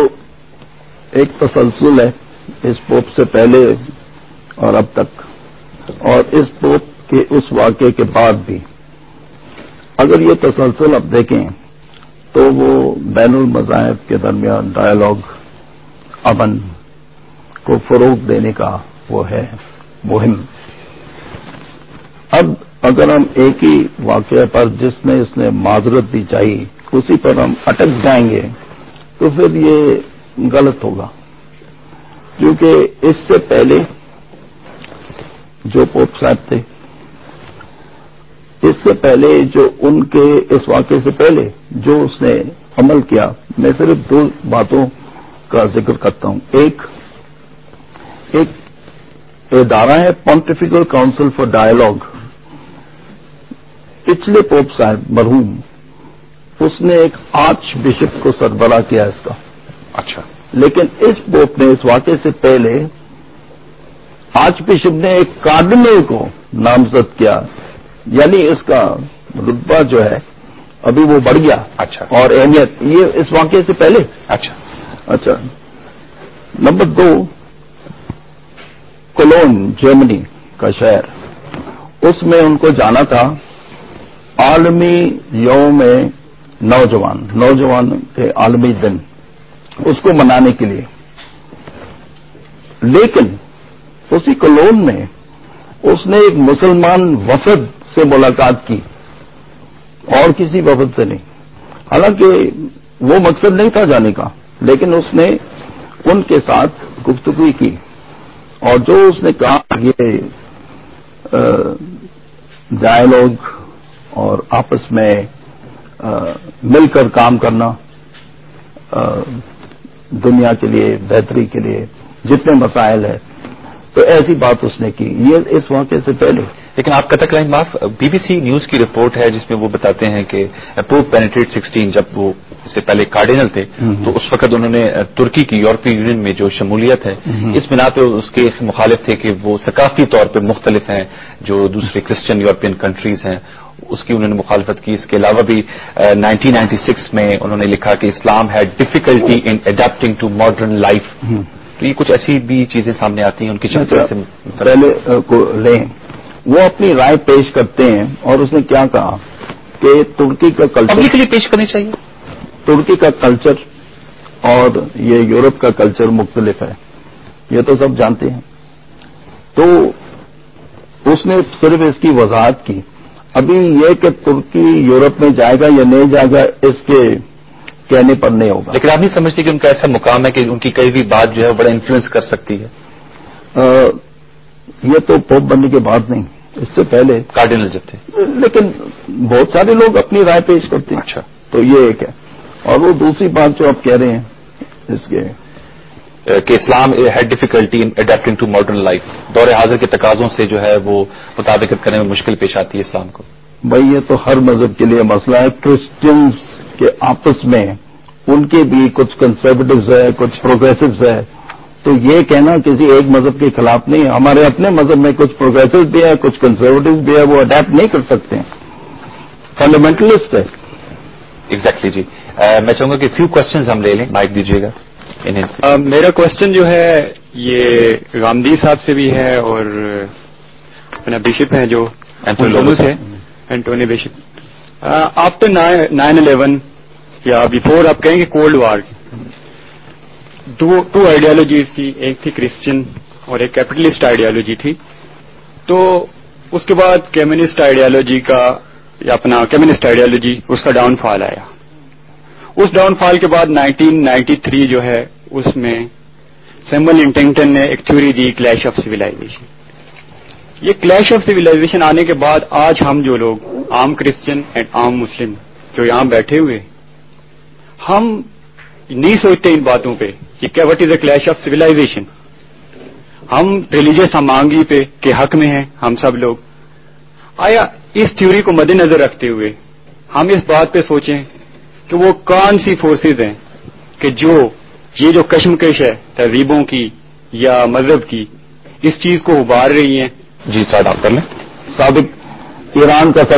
ایک تسلسل ہے اس پوپ سے پہلے اور اب تک، اور اس پوپ کے اس واقعے کے بعد بھی اگر یہ تسلسل اب دیکھیں تو وہ بین المذاہب کے درمیان ڈائیلاگ، امن کو فروغ دینے کا وہ ہے مہم۔ اب اگر ہم ایک ہی واقعہ پر جس میں اس نے معذرت دی چاہیے اسی پر ہم اٹک جائیں گے تو پھر یہ غلط ہوگا، کیونکہ اس سے پہلے جو پوپ صاحب تھے، اس سے پہلے جو ان کے اس واقعے سے پہلے جو اس نے عمل کیا، میں صرف 2 باتوں کا ذکر کرتا ہوں۔ ایک ادارہ ہے پونٹیفیکل کاؤنسل فار ڈائیلاگ، پچھلے پوپ صاحب مرحوم اس نے ایک آرچ بشپ کو سربراہ کیا اس کا۔ اچھا، لیکن اس پوپ نے اس واقعے سے پہلے آرچ بشپ نے ایک کارڈنل کو نامزد کیا، یعنی اس کا رتبہ جو ہے ابھی وہ بڑھ گیا۔ اچھا، اور اہمیت یہ اس واقعے سے پہلے۔ اچھا، نمبر 2، کولون جرمنی کا شہر، اس میں ان کو جانا تھا عالمی یوم نوجوان کے عالمی دن، اس کو منانے کے لیے، لیکن اسی کولون میں اس نے ایک مسلمان وفد سے ملاقات کی اور کسی وفد سے نہیں، حالانکہ وہ مقصد نہیں تھا جانے کا، لیکن اس نے ان کے ساتھ گفتگو کی، اور جو اس نے کہا یہ ڈائیلاگ اور آپس میں مل کر کام کرنا، دنیا کے لیے، بہتری کے لیے جتنے مسائل ہیں، تو ایسی بات اس نے کی، یہ اس واقعے سے پہلے۔ لیکن آپ قطع کریں معاف، بی بی سی نیوز کی رپورٹ ہے جس میں وہ بتاتے ہیں کہ پوپ بینیڈکٹ 16 جب وہ اس سے پہلے کارڈینل تھے تو اس وقت انہوں نے ترکی کی یورپی یونین میں جو شمولیت ہے اس بنا پہ اس کے مخالف تھے کہ وہ ثقافتی طور پہ مختلف ہیں جو دوسرے کرسچن یورپین کنٹریز ہیں، اس کی انہوں نے مخالفت کی۔ اس کے علاوہ بھی 1996 میں انہوں نے لکھا کہ Islam had difficulty in adapting to modern life, تو یہ کچھ ایسی بھی چیزیں سامنے آتی ہیں ان کی شخصیت سے پہلے کو لیں۔ وہ اپنی رائے پیش کرتے ہیں اور اس نے کیا کہا کہ ترکی کا کلچر پبلکلی پیش کرنی چاہیے، ترکی کا کلچر اور یہ یورپ کا کلچر مختلف ہے، یہ تو سب جانتے ہیں۔ تو اس نے صرف اس کی وضاحت کی۔ ابھی یہ کہ ترکی یورپ میں جائے گا یا نہیں جائے گا اس کے کہنے پر نہیں ہوگا، لیکن آپ نہیں سمجھتے کہ ان کا ایسا مقام ہے کہ ان کی کئی بھی بات جو ہے بڑا انفلوئنس کر سکتی ہے؟ یہ تو پوپ بننے کے بعد نہیں، اس سے پہلے کارڈینل جب تھے، لیکن بہت سارے لوگ اپنی رائے پیش کرتے ہیں۔ اچھا، تو یہ ایک ہے، اور وہ دوسری بات جو آپ کہہ رہے ہیں اس کے کہ Islam had difficulty in adapting to modern life, دور حاضر کے تقاضوں سے جو ہے وہ مطابقت کرنے میں مشکل پیش آتی ہے اسلام کو۔ بھائی یہ تو ہر مذہب کے لیے مسئلہ ہے، کرسچنز کے آپس میں ان کے بھی کچھ کنسرویٹوز ہے، کچھ پروگریسوز ہے، تو یہ کہنا کسی ایک مذہب کے خلاف نہیں ہے۔ ہمارے اپنے مذہب میں کچھ پروگریسو بھی ہے، کچھ کنسرویٹو بھی ہے، وہ اڈیپٹ نہیں کر سکتے ہیں، فنڈامنٹلسٹ ہے۔ ایگزیکٹلی جی، میں چاہوں گا کہ فیو کوسچنز ہم لے لیں، مائک دیجیے گا۔ میرا کوشچن جو ہے یہ غامدی صاحب سے بھی ہے اور اپنا بشپ ہیں جو اینٹونی بشپ، آفٹر 9/11 یا بیفور آپ کہیں گے کولڈ وار، ٹو آئیڈیالوجیز تھی، ایک تھی کرسچن اور ایک کیپٹلسٹ آئیڈیالوجی تھی۔ تو اس کے بعد کمیونسٹ آئیڈیالوجی کا یا اپنا کمیونسٹ آئیڈیالوجی اس کا ڈاؤن فال آیا۔ اس ڈاؤن فال کے بعد 1993 جو ہے اس میں سیموئل ہنٹنگٹن نے ایک تھیوری دی، کلیش آف سویلائزیشن۔ یہ کلیش آف سویلائزیشن آنے کے بعد آج ہم جو لوگ عام کرسچن اینڈ عام مسلم جو یہاں بیٹھے ہوئے ہم نہیں سوچتے ان باتوں پہ کہ کیا what is a clash of civilisation. ہم ریلیجیس ہمانگی پہ کے حق میں ہیں ہم سب لوگ۔ آیا اس تھیوری کو مد نظر رکھتے ہوئے ہم اس بات پہ سوچیں کہ وہ کون سی فورسز ہیں کہ یہ جو کشمکش ہے تہذیبوں کی یا مذہب کی، اس چیز کو ابھار رہی ہیں؟ جی سر آپ کر لیں۔ سابق ایران کا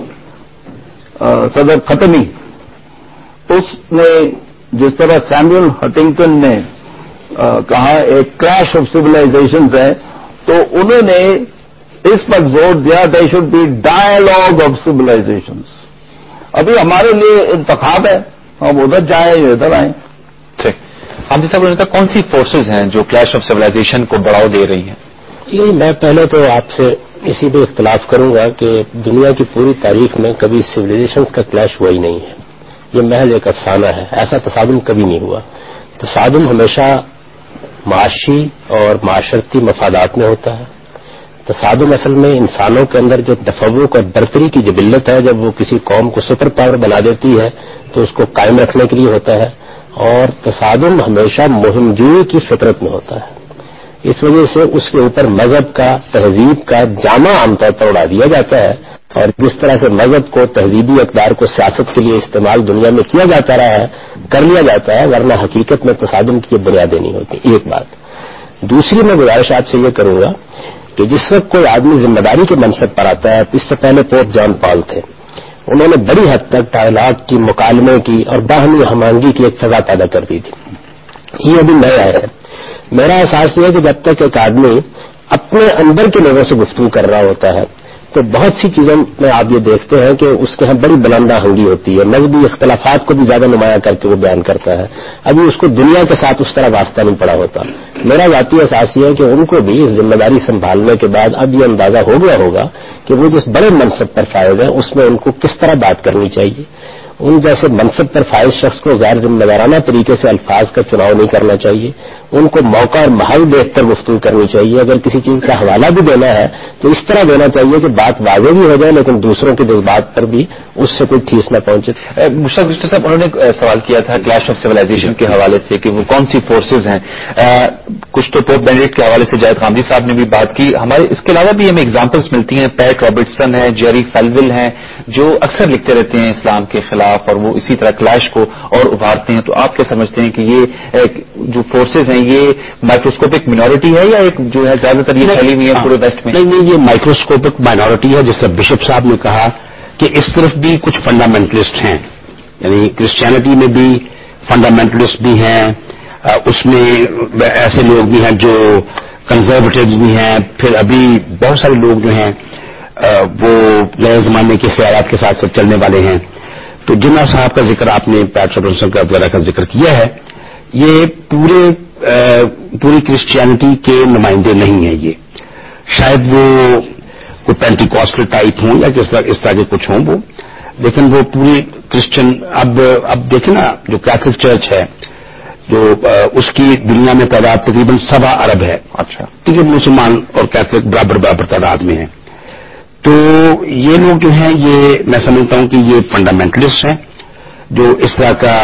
صدر ختمی، اس نے جس طرح سیموئل ہنٹنگٹن نے کہا ایک کلیش آف سویلائزیشنز ہے، تو انہوں نے اس پر زور دیا they should be dialogue of civilisations. ابھی ہمارے لیے انتخاب ہے، ہم ادھر جائیں یا ادھر آئیں۔ ٹھیک، حامد صاحب نے کہا کون سی فورسز ہیں جو کلیش آف سویلائزیشن کو بڑھاوا دے رہی ہیں؟ میں پہلے تو آپ سے اسی پہ اختلاف کروں گا کہ دنیا کی پوری تاریخ میں کبھی سویلائزیشنز کا کلیش ہوا ہی نہیں ہے، یہ محض ایک افسانہ ہے، ایسا تصادم کبھی نہیں ہوا۔ تصادم ہمیشہ معاشی اور معاشرتی مفادات میں ہوتا ہے۔ تصادم اصل میں انسانوں کے اندر جو تفوق اور برتری کی جبلت ہے، جب وہ کسی قوم کو سپر پاور بنا دیتی ہے تو اس کو قائم رکھنے کے لیے ہوتا ہے، اور تصادم ہمیشہ مہم جوئی کی فطرت میں ہوتا ہے۔ اس وجہ سے اس کے اوپر مذہب کا، تہذیب کا جامع عام طور پر اڑا دیا جاتا ہے، اور جس طرح سے مذہب کو، تہذیبی اقدار کو سیاست کے لیے استعمال دنیا میں کیا جاتا رہا ہے، کر لیا جاتا ہے، ورنہ حقیقت میں تصادم کی یہ بنیادیں نہیں ہوتی۔ ایک بات۔ دوسری میں گزارش آپ سے یہ کروں گا کہ جس وقت کوئی آدمی ذمہ داری کے منصب پر آتا ہے، اس سے پہلے پوپ جان پال تھے، انہوں نے بڑی حد تک ڈائیلاگ کی، مکالمے کی اور باہمی ہمانگی کی ایک فضا پیدا کر دی تھی۔ یہ ابھی نیا ہے، میرا احساس یہ ہے کہ جب تک ایک آدمی اپنے اندر کے لوگوں سے گفتگو کر رہا ہوتا ہے تو بہت سی چیزوں میں آپ یہ دیکھتے ہیں کہ اس کے ہاں بڑی بلند آہنگی ہوتی ہے، مذہبی اختلافات کو بھی زیادہ نمایاں کر کے وہ بیان کرتا ہے، ابھی اس کو دنیا کے ساتھ اس طرح واسطہ نہیں پڑا ہوتا۔ میرا ذاتی احساس یہ ہے کہ ان کو بھی اس ذمہ داری سنبھالنے کے بعد اب یہ اندازہ ہو گیا ہوگا کہ وہ جس بڑے منصب پر فائز ہے اس میں ان کو کس طرح بات کرنی چاہیے۔ ان جیسے منصب پر فائز شخص کو غیر ذمہ دارانہ طریقے سے الفاظ کا چناؤ نہیں کرنا چاہیے، ان کو موقع اور محل دیکھ کر گفتگو کرنی چاہیے، اگر کسی چیز کا حوالہ بھی دینا ہے تو اس طرح دینا چاہیے کہ بات واضح بھی ہو جائے لیکن دوسروں کے جذبات پر بھی اس سے کوئی ٹھیس نہ پہنچے۔ مشتاق گشتی صاحب، انہوں نے سوال کیا تھا کلیش آف سویلائزیشن کے حوالے سے کہ وہ کون سی فورسز ہیں، کچھ تو پوپ بینیڈکٹ کے حوالے سے جاوید غامدی صاحب نے بھی بات کی، ہمارے اس کے علاوہ بھی ہمیں اگزامپلس ملتی ہیں، پیٹ رابرٹسن ہے، جیری فیلول ہیں، جو اکثر لکھتے رہتے ہیں اسلام کے خلاف اور وہ اسی طرح کلیش کو اور ابھارتے ہیں۔ تو آپ کیا سمجھتے ہیں کہ یہ جو فورسز ہیں یہ مائکروسکوپک مائنورٹی ہے یا ایک جو ہے زیادہ تر یہ پھیلی ہوئی ہے پورے ویسٹ میں؟ نہیں، یہ مائکروسکوپک مائنورٹی ہے، جس طرح بشپ صاحب نے کہا کہ اس طرف بھی کچھ فنڈامنٹلسٹ ہیں، یعنی کرسچینٹی میں بھی فنڈامنٹلسٹ بھی ہیں، اس میں ایسے لوگ بھی ہیں جو کنزرویٹو بھی ہیں، پھر ابھی بہت سارے لوگ جو ہیں وہ نئے زمانے کے خیالات کے ساتھ چلنے والے ہیں۔ تو جناح صاحب کا ذکر آپ نے، پیٹ رابرٹسن کا وغیرہ کا ذکر کیا ہے، یہ پوری کرسچینٹی کے نمائندے نہیں ہیں، یہ شاید وہ کوئی پینٹیکوسٹل ٹائپ ہوں یا اس طرح کے کچھ ہوں وہ، لیکن وہ پوری کرسچن اب دیکھیں نا جو کیتھولک چرچ ہے جو اس کی دنیا میں تعداد تقریباً 7 ارب ہے۔ اچھا، ٹھیک ہے، مسلمان اور کیتھولک برابر تعداد میں ہیں۔ تو یہ لوگ جو ہیں یہ میں سمجھتا ہوں کہ یہ فنڈامنٹلسٹ ہیں جو اس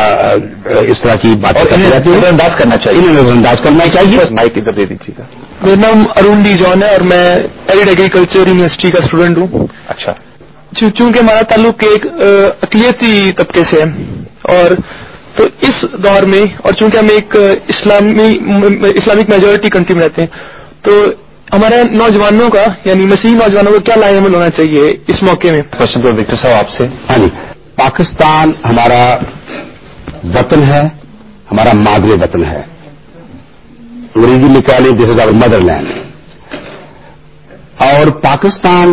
طرح کی باتیں کرتے رہتے ہیں، نظر انداز کرنا چاہیے، انہیں نظر انداز کرنا چاہیے۔ مائک ادھر دے دیجیے گا۔ میرا نام ارون ڈی جان ہے اور میں ایریڈ ایگریکلچر یونیورسٹی کا اسٹوڈنٹ ہوں۔ اچھا، چونکہ ہمارا تعلق ایک اقلیتی طبقے سے ہے اور تو اس دور میں اور چونکہ ہم ایک اسلامک میجورٹی کنٹری میں رہتے ہیں تو ہمارے نوجوانوں کا یعنی مسیحی نوجوانوں کو کیا لائن عمل ہونا چاہیے اس موقع میں؟ کوشچن تو وکٹر صاحب آپ سے۔ ہاں جی، پاکستان ہمارا وطن ہے، ہمارا مادر وطن ہے، انگریزی میں کہہ لیں دس از آور مدر لینڈ، اور پاکستان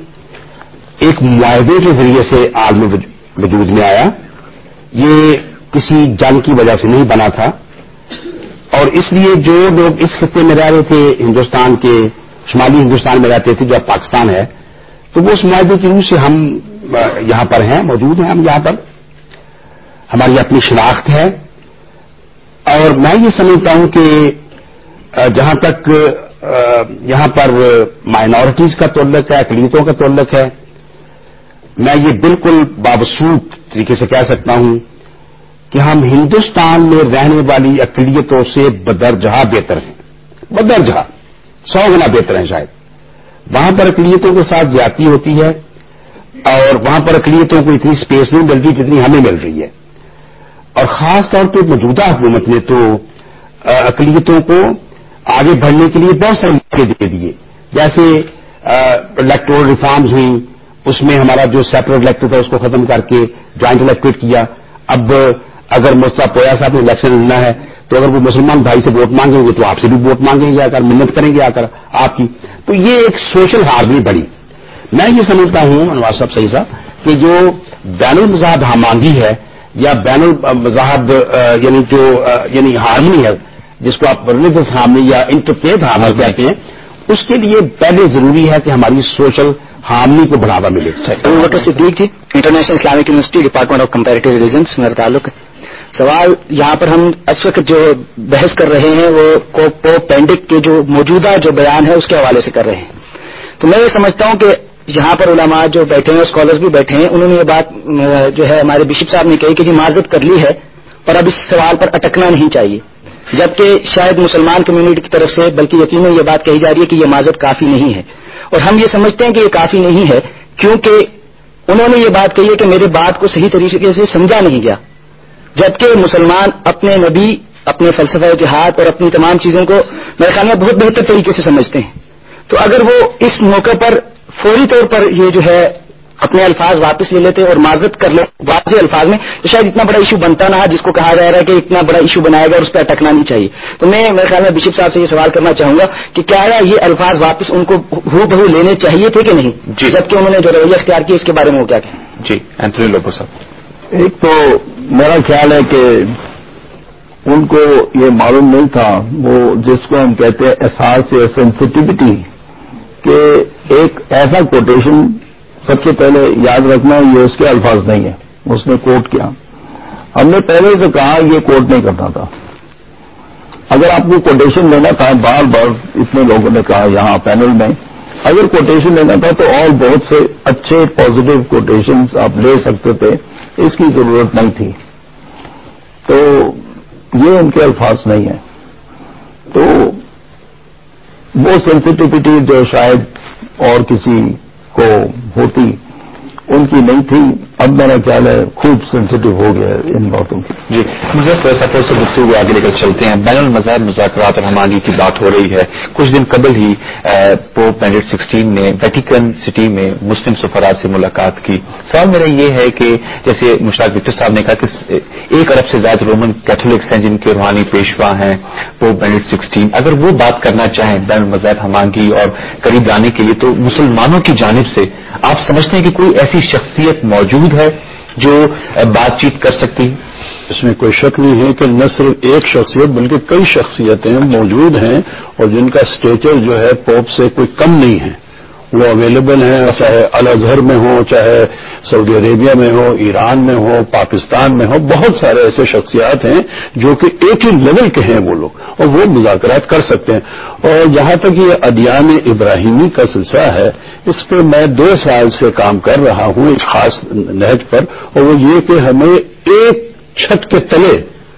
ایک معاہدے کے ذریعے سے آج میں وجود میں آیا، یہ کسی جنگ کی وجہ سے نہیں بنا تھا، اور اس لیے جو لوگ اس خطے میں رہ رہے تھے ہندوستان کے شمالی ہندوستان میں رہتے تھے جو اب پاکستان ہے، تو وہ اس معاہدے کی روح سے ہم یہاں پر ہیں، موجود ہیں، ہم یہاں پر ہماری اپنی شناخت ہے، اور میں یہ سمجھتا ہوں کہ جہاں تک یہاں پر مائنورٹیز کا تعلق ہے، اقلیتوں کا تعلق ہے، میں یہ بالکل بابسوط طریقے سے کہہ سکتا ہوں کہ ہم ہندوستان میں رہنے والی اقلیتوں سے بدرجہ بہتر ہیں، بدرجہ 100 گنا بہتر ہیں شاید۔ وہاں پر اقلیتوں کے ساتھ زیادتی ہوتی ہے اور وہاں پر اقلیتوں کو اتنی سپیس نہیں مل رہی جتنی ہمیں مل رہی ہے، اور خاص طور پہ موجودہ حکومت نے تو اقلیتوں کو آگے بڑھنے کے لیے بہت سارے موقع دے دیے، جیسے الیکٹورل ریفارمز ہوئی، اس میں ہمارا جو سیپریٹ الیکٹڈ تھا اس کو ختم کر کے جوائنٹ الیکٹڈ کیا۔ اب اگر مصطفیٰ پویا صاحب نے الیکشن لڑنا ہے تو اگر وہ مسلمان بھائی سے ووٹ مانگیں گے تو آپ سے بھی ووٹ مانگیں گے، اگر منت کریں گے آ کر آپ کی، تو یہ ایک سوشل ہارمنی بڑی۔ میں یہ سمجھتا ہوں انوار صاحب صحیح صاحب کہ جو بین المذاہب ہمانگی ہے یا بین المذاہب یعنی ہارمنی ہے، جس کو آپ ریلیجس ہارمنی یا انٹرفیتھ ہارمنی کہتے ہیں، اس کے لیے پہلے ضروری ہے کہ ہماری سوشل ہارمنی کو بڑھاوا ملے۔ Bakar Siddique ji, international Islamic university, department of comparative religions میرا تعلق ہے۔ سوال یہاں پر ہم اس وقت جو بحث کر رہے ہیں وہ پوپ بینیڈکٹ کے جو موجودہ جو بیان ہے اس کے حوالے سے کر رہے ہیں، تو میں یہ سمجھتا ہوں کہ یہاں پر علماء جو بیٹھے ہیں، اسکالرز بھی بیٹھے ہیں، انہوں نے یہ بات جو ہے ہمارے بشپ صاحب نے کہی کہ جی معذرت کر لی ہے پر اب اس سوال پر اٹکنا نہیں چاہیے، جبکہ شاید مسلمان کمیونٹی کی طرف سے بلکہ یقیناً یہ بات کہی جا رہی ہے کہ یہ معذرت کافی نہیں ہے، اور ہم یہ سمجھتے ہیں کہ یہ کافی نہیں ہے کیونکہ انہوں نے یہ بات کہی ہے کہ میرے بات کو صحیح طریقے سے سمجھا نہیں گیا، جبکہ مسلمان اپنے نبی، اپنے فلسفہ جہاد اور اپنی تمام چیزوں کو میرے خیال میں بہت بہتر طریقے سے سمجھتے ہیں، تو اگر وہ اس موقع پر فوری طور پر یہ جو ہے اپنے الفاظ واپس لے لیتے اور معذرت کر لے واضح الفاظ میں، تو شاید اتنا بڑا ایشو بنتا نہ جس کو کہا جا رہا ہے کہ اتنا بڑا ایشو بنایا گیا اور اس پہ اٹکنا نہیں چاہیے. تو میں میرے خیال میں بشپ صاحب سے یہ سوال کرنا چاہوں گا کہ کیا یہ الفاظ واپس ان کو ہو بہو لینے چاہیے تھے کہ نہیں، جبکہ انہوں نے جو رویہ اختیار کیا اس کے بارے میں وہ کیا کہیں؟ جی اینتھونی لوپو صاحب. ایک تو میرا خیال ہے کہ ان کو یہ معلوم نہیں تھا، وہ جس کو ہم کہتے ہیں احساس یا سینسٹیوٹی، کہ ایک ایسا کوٹیشن سب سے پہلے یاد رکھنا یہ اس کے الفاظ نہیں ہے، اس نے کوٹ کیا. ہم نے پہلے سے کہا یہ کوٹ نہیں کرنا تھا. اگر آپ کو کوٹیشن لینا تھا، بار بار اتنے لوگوں نے کہا یہاں پینل میں، اگر کوٹیشن لینا تھا تو اور بہت سے اچھے پازیٹو کوٹیشنز آپ لے سکتے تھے، اس کی ضرورت نہیں تھی. تو یہ ان کے الفاظ نہیں ہیں. تو وہ سینسٹیوٹی جو شاید اور کسی کو ہوتی ان کی نہیں تھی. اب میرا خیال ہے خوب سینسٹیو ہو گیا ہے ان باتوں کی. جی مجھے سپورٹ سے گفتگو آگے لے کر چلتے ہیں. بین المذہب مذاکرات اور ہمانی کی بات ہو رہی ہے. کچھ دن قبل ہی پوپ بینیڈکٹ 16 نے ویٹیکن سٹی میں مسلم سفراء سے ملاقات کی. سوال میرا یہ ہے کہ جیسے مشتاق وکٹر صاحب نے کہا کہ 1 ارب سے زائد رومن کیتھولکس ہیں جن کے روحانی پیشوا ہیں پوپ بینیڈکٹ 16. اگر وہ بات کرنا چاہیں بین المذہب ہمانگی اور قریب لانے کے لیے، تو مسلمانوں کی جانب سے آپ سمجھتے ہیں کہ کوئی ایسی شخصیت موجود ہے جو بات چیت کر سکتی ہے؟ اس میں کوئی شک نہیں ہے کہ نہ صرف ایک شخصیت بلکہ کئی شخصیتیں موجود ہیں اور جن کا اسٹیچر جو ہے پوپ سے کوئی کم نہیں ہے. وہ اویلیبل ہیں، چاہے الازہر میں ہو، چاہے سعودی عربیہ میں ہو، ایران میں ہو، پاکستان میں ہو. بہت سارے ایسے شخصیات ہیں جو کہ ایک ہی لیول کے ہیں وہ لوگ، اور وہ مذاکرات کر سکتے ہیں. اور جہاں تک یہ ادیان ابراہیمی کا سلسلہ ہے، اس پہ میں 2 سال سے کام کر رہا ہوں ایک خاص نہج پر، اور وہ یہ کہ ہمیں ایک چھت کے تلے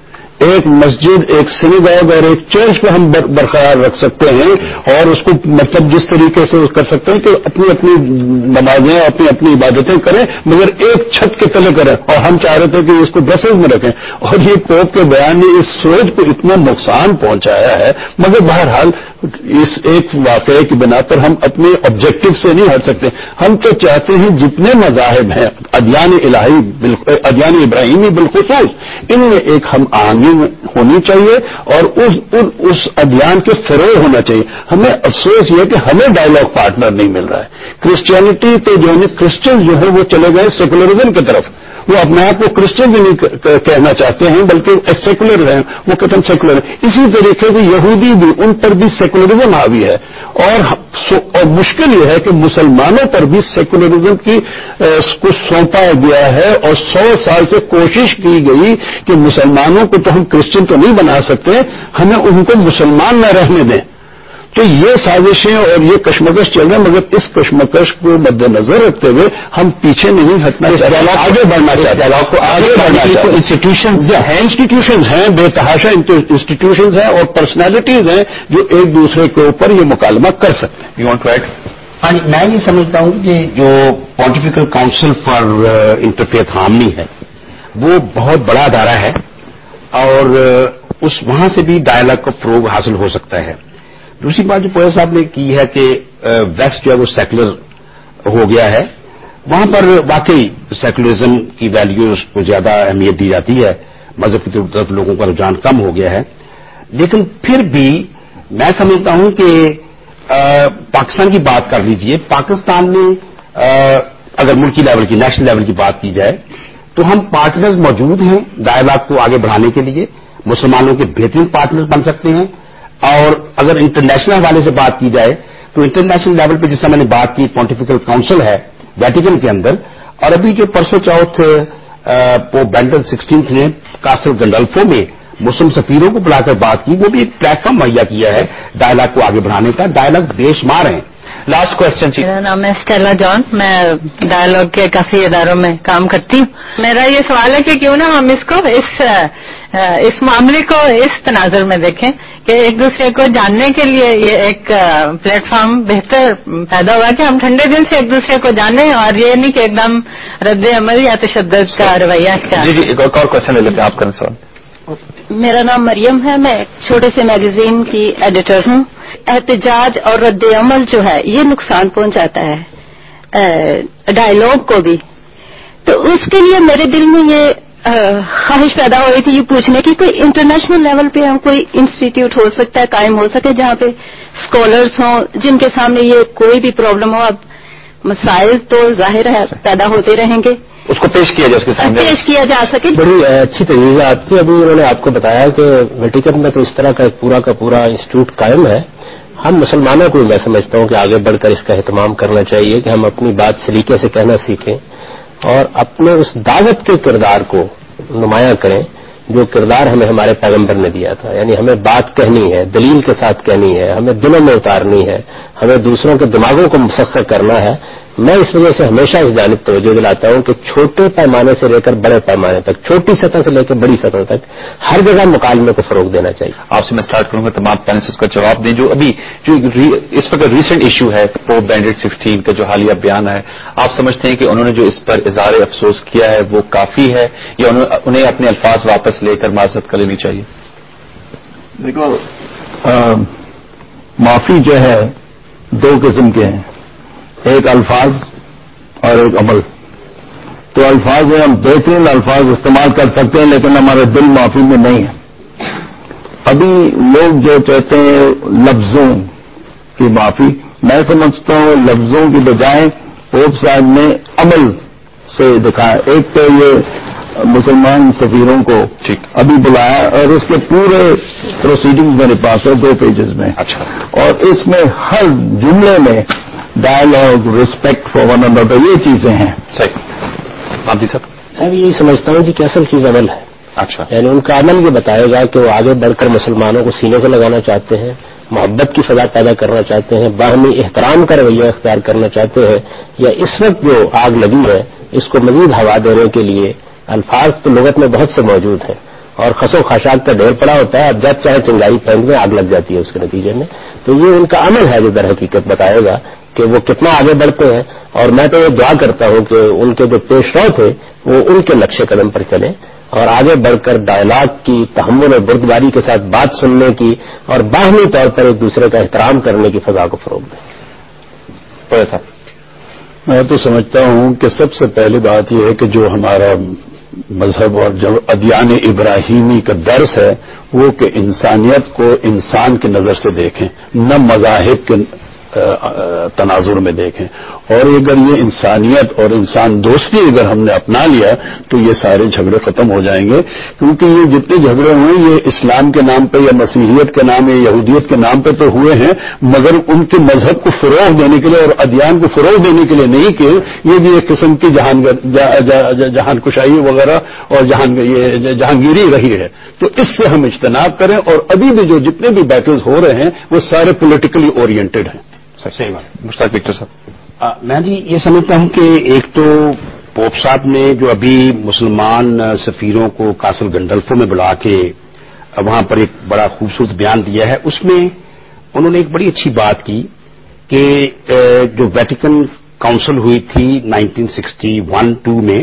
ایک مسجد، ایک سینیگاگ اور ایک چرچ کو ہم برقرار رکھ سکتے ہیں، اور اس کو مطلب جس طریقے سے کر سکتے ہیں کہ اپنی اپنی نمازیں اپنی اپنی عبادتیں کریں مگر ایک چھت کے تلے کریں. اور ہم چاہ رہے تھے کہ اس کو برسلز میں رکھیں. اور یہ پوپ کے بیان نے اس سوچ کو اتنا نقصان پہنچایا ہے. مگر بہرحال اس ایک واقعے کی بنا پر ہم اپنے آبجیکٹو سے نہیں ہٹ سکتے. ہم تو چاہتے ہیں جتنے مذاہب ہیں ادیان الہی ادیان ابراہیمی بالخصوص، ان میں ایک ہم آہنگی ہونی چاہیے اور اس ادیان کے فروغ ہونا چاہیے. ہمیں افسوس یہ ہے کہ ہمیں ڈائیلاگ پارٹنر نہیں مل رہا ہے. کرسچینٹی تو جو ہے کرسچن جو ہے وہ چلے گئے سیکولرزم کی طرف. وہ اپنے آپ کو کرسچن بھی نہیں کہنا چاہتے ہیں بلکہ سیکولر ہیں، وہ کہتے ہیں سیکولر. اسی طریقے سے یہودی بھی، ان پر بھی سیکولرزم حاوی ہے. اور مشکل یہ ہے کہ مسلمانوں پر بھی سیکولرزم کی کو سونپا گیا ہے. اور 100 سال سے کوشش کی گئی کہ مسلمانوں کو تو ہم کرسچن تو نہیں بنا سکتے، ہمیں ان کو مسلمان نہ رہنے دیں. تو یہ سازشیں اور یہ کشمکش چل رہے ہیں، مگر اس کشمکش کو مد نظر رکھتے ہوئے ہم پیچھے نہیں ہٹنا چاہتے، آگے بڑھنا چاہتے ہیں. آگے بڑھنا چاہتے ہیں. انسٹیٹیوشنز ہیں، بے تحاشا انسٹیٹیوشنز ہیں اور پرسنالٹیز ہیں جو ایک دوسرے کے اوپر یہ مکالمہ کر سکتے ہیں. You want to add? ہاں جی، میں یہ سمجھتا ہوں کہ جو pontifical council for interfaith harmony ہے وہ بہت بڑا ادارہ ہے اور وہاں سے بھی ڈائیلاگ کا فروغ حاصل ہو سکتا ہے. دوسری بات جو پویا صاحب نے کی ہے کہ ویسٹ جو ہے وہ سیکولر ہو گیا ہے، وہاں پر واقعی سیکولرزم کی ویلیوز کو زیادہ اہمیت دی جاتی ہے، مذہب کی طرف لوگوں کا رجحان کم ہو گیا ہے. لیکن پھر بھی میں سمجھتا ہوں کہ پاکستان کی بات کر لیجئے. پاکستان میں اگر ملکی لیول کی، نیشنل لیول کی بات کی جائے تو ہم پارٹنرز موجود ہیں ڈائیلاگ کو آگے بڑھانے کے لیے. مسلمانوں کے بہترین پارٹنر بن سکتے ہیں. اور اگر انٹرنیشنل حوالے سے بات کی جائے تو انٹرنیشنل لیول پہ جس طرح میں نے بات کی پونٹیفیکل کاؤنسل ہے ویٹیکن کے اندر، اور ابھی جو پرسوں چوتھ پوپ بینیڈکٹ 16 نے کاسل گنڈلفو میں مسلم سفیروں کو بلا کر بات کی، وہ بھی ایک پلیٹ فارم مہیا کیا ہے ڈائیلاگ کو آگے بڑھانے کا. ڈائیلاگ بے شمار ہیں. Last question. میرا نام ہے اسٹیلا جان، میں ڈائیلاگ کے کافی اداروں میں کام کرتی ہوں. میرا یہ سوال ہے کہ کیوں نہ ہم اس کو اس معاملے کو اس تناظر میں دیکھیں کہ ایک دوسرے کو جاننے کے لیے یہ ایک پلیٹ فارم بہتر پیدا ہوا کہ ہم ٹھنڈے دل سے ایک دوسرے کو جانیں، اور یہ نہیں کہ ایک دم رد عمل یا تشدد کا رویہ اختیار. جی ایک اور کوشچن لے لیتے ہیں، آپ کریں سوال. میرا نام مریم ہے، میں ایک چھوٹے سے میگزین کی ایڈیٹر ہوں. احتجاج اور رد عمل جو ہے یہ نقصان پہنچاتا ہے. ڈائلاگ کو بھی. تو اس کے لیے میرے دل میں یہ خواہش پیدا ہو رہی تھی یہ پوچھنے کی کوئی انٹرنیشنل لیول پہ ہم کوئی انسٹیٹیوٹ ہو سکتا ہے قائم ہو سکے جہاں پہ اسکالرس ہوں جن کے سامنے یہ کوئی بھی پرابلم ہو. اب مسائل تو ظاہر ہے پیدا ہوتے رہیں گے, اس کو پیش کیا جائے, اس کے سامنے پیش کیا جا سکے. بڑی اچھی تجویز آپ کی. ابھی انہوں نے آپ کو بتایا کہ ویٹیکن میں تو اس طرح کا ایک پورا کا پورا انسٹیٹیوٹ قائم ہے. ہم مسلمانوں کو میں سمجھتا ہوں کہ آگے بڑھ کر اس کا اہتمام کرنا چاہیے کہ ہم اپنی بات سلیقے سے کہنا سیکھیں اور اپنے اس دعوت کے کردار کو نمایاں کریں جو کردار ہمیں ہمارے پیغمبر نے دیا تھا. یعنی ہمیں بات کہنی ہے, دلیل کے ساتھ کہنی ہے, ہمیں دلوں میں اتارنی ہے, ہمیں دوسروں کے دماغوں کو مسخر کرنا ہے. میں اس وجہ سے ہمیشہ اس جانب توجہ دلاتا ہوں کہ چھوٹے پیمانے سے لے کر بڑے پیمانے تک, چھوٹی سطح سے لے کر بڑی سطح تک ہر جگہ مکالمے کو فروغ دینا چاہیے. آپ سے میں سٹارٹ کروں گا, تمام پینلسٹ اس کا جواب دیں. جو ابھی جو اس وقت ریسنٹ ایشو ہے پوپ بینیڈکٹ 16 کا جو حالیہ بیان ہے, آپ سمجھتے ہیں کہ انہوں نے جو اس پر اظہار افسوس کیا ہے وہ کافی ہے یا انہیں اپنے الفاظ واپس لے کر معذرت کر لینی چاہیے؟ دیکھو, معافی جو ہے دو قسم کے ہیں, ایک الفاظ اور ایک عمل. تو الفاظ ہیں, ہم بہترین الفاظ استعمال کر سکتے ہیں لیکن ہمارے دل معافی میں نہیں ہے. ابھی لوگ جو کہتے ہیں لفظوں کی معافی, میں سمجھتا ہوں لفظوں کی بجائے پوپ صاحب نے عمل سے دکھایا. ایک تو یہ مسلمان سفیروں کو ابھی بلایا اور اس کے پورے پروسیڈنگ میرے پاس ہے 2 پیجز میں. اچھا. اور اس میں ہر جملے میں dialogue, respect for one another, یہ چیزیں ہیں. صحیح. آپ جی صاحب؟ میں بھی یہی سمجھتا ہوں کہ اصل چیز عمل ہے. اچھا. یعنی ان کا عمل یہ بتائے گا کہ وہ آگے بڑھ کر مسلمانوں کو سینے سے لگانا چاہتے ہیں, محبت کی فضا پیدا کرنا چاہتے ہیں, باہمی احترام کا رویہ اختیار کرنا چاہتے ہیں, یا اس وقت جو آگ لگی ہے اس کو مزید ہوا دینے کے لیے الفاظ تو لغت میں بہت سے موجود ہیں اور خس و خاشاک کا ڈھیر پڑا ہوتا ہے. اب جب چاہے چنگاری پھینک دیں آگ لگ جاتی ہے اس کے نتیجے میں. تو یہ ان کا عمل ہے جو در حقیقت بتائے گا کہ وہ کتنا آگے بڑھتے ہیں. اور میں تو یہ دعا کرتا ہوں کہ ان کے جو پیش رو تھے وہ ان کے نقش قدم پر چلیں اور آگے بڑھ کر ڈائلاگ کی, تحمل اور بردباری کے ساتھ بات سننے کی اور باہمی طور پر ایک دوسرے کا احترام کرنے کی فضا کو فروغ دیں. میں تو سمجھتا ہوں کہ سب سے پہلی بات یہ ہے کہ جو ہمارا مذہب اور جو ادیان ابراہیمی کا درس ہے وہ کہ انسانیت کو انسان کی نظر سے دیکھیں, نہ مذاہب کے تناظر میں دیکھیں. اور اگر یہ انسانیت اور انسان دوستی اگر ہم نے اپنا لیا تو یہ سارے جھگڑے ختم ہو جائیں گے. کیونکہ یہ جتنے جھگڑے ہوئے یہ اسلام کے نام پہ یا مسیحیت کے نام یا یہودیت کے نام پہ تو ہوئے ہیں, مگر ان کے مذہب کو فروغ دینے کے لیے اور ادیان کو فروغ دینے کے لیے نہیں کہ یہ بھی ایک قسم کی جہان کشائی وغیرہ اور جہانگیری رہی ہے. تو اس سے ہم اجتناب کریں. اور ابھی بھی جو جتنے بھی بیٹلز ہو رہے ہیں وہ سارے پولیٹیکلی اورینٹڈ ہیں. صحیح بات. مشتاق وکٹر صاحب؟ میں جی یہ سمجھتا ہوں کہ ایک تو پوپ صاحب نے جو ابھی مسلمان سفیروں کو کاسل گنڈلفو میں بلا کے وہاں پر ایک بڑا خوبصورت بیان دیا ہے, اس میں انہوں نے ایک بڑی اچھی بات کی کہ جو ویٹیکن کاؤنسل ہوئی تھی 1961-2 میں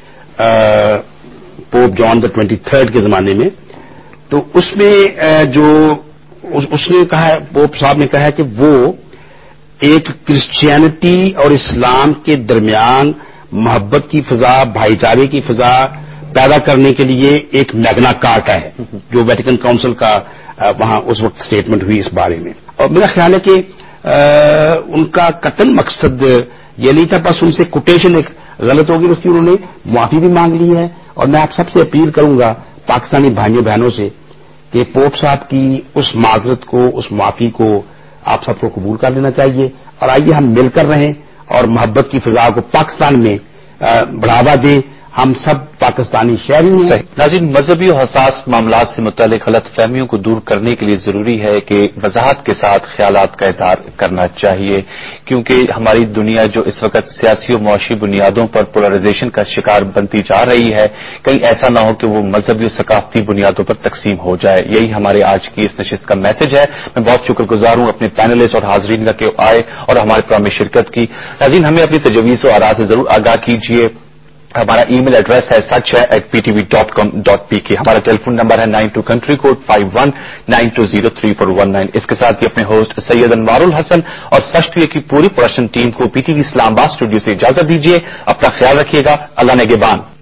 پوپ جان the 23rd کے زمانے میں, تو اس میں جو اس نے کہا, پوپ صاحب نے کہا کہ وہ ایک کرسچینٹی اور اسلام کے درمیان محبت کی فضا, بھائی چارے کی فضا پیدا کرنے کے لیے ایک میگنا کارٹا ہے جو ویٹیکن کاؤنسل کا وہاں اس وقت اسٹیٹمنٹ ہوئی اس بارے میں. اور میرا خیال ہے کہ ان کا قطعاً مقصد یہ نہیں تھا, بس ان سے کوٹیشن ایک غلط ہوگی, اس کی انہوں نے معافی بھی مانگ لی ہے. اور میں آپ سب سے اپیل کروں گا پاکستانی بھائیوں بہنوں سے کہ پوپ صاحب کی اس معذرت کو, اس معافی کو آپ سب کو قبول کر لینا چاہیے. اور آئیے ہم مل کر رہیں اور محبت کی فضا کو پاکستان میں بڑھاوا دیں. ہم سب پاکستانی شہری ہیں. ناظرین, مذہبی اور حساس معاملات سے متعلق غلط فہمیوں کو دور کرنے کے لیے ضروری ہے کہ وضاحت کے ساتھ خیالات کا اظہار کرنا چاہیے, کیونکہ ہماری دنیا جو اس وقت سیاسی و معاشی بنیادوں پر پولرائزیشن کا شکار بنتی جا رہی ہے, کہیں ایسا نہ ہو کہ وہ مذہبی و ثقافتی بنیادوں پر تقسیم ہو جائے. یہی ہمارے آج کی اس نشست کا میسج ہے. میں بہت شکر گزار ہوں اپنے پینلسٹ اور حاضرین کا کہ آئے اور ہمارے پروگرام میں شرکت کی. ناظرین, ہمیں اپنی تجویز و آراء سے ضرور آگاہ کیجیے. ہمارا ای میل ایڈریس ہے sach@ptv.com.pk. ہمارا ٹیلی فون نمبر ہے 92 کنٹری کوڈ 5192034119. اس کے ساتھ ہی اپنے ہوسٹ سید انوار الحسن اور سچ ٹو کی پوری پروڈکشن ٹیم کو PTV اسلام آباد اسٹوڈیو سے اجازت دیجیے. اپنا خیال رکھیے گا. اللہ نگہبان.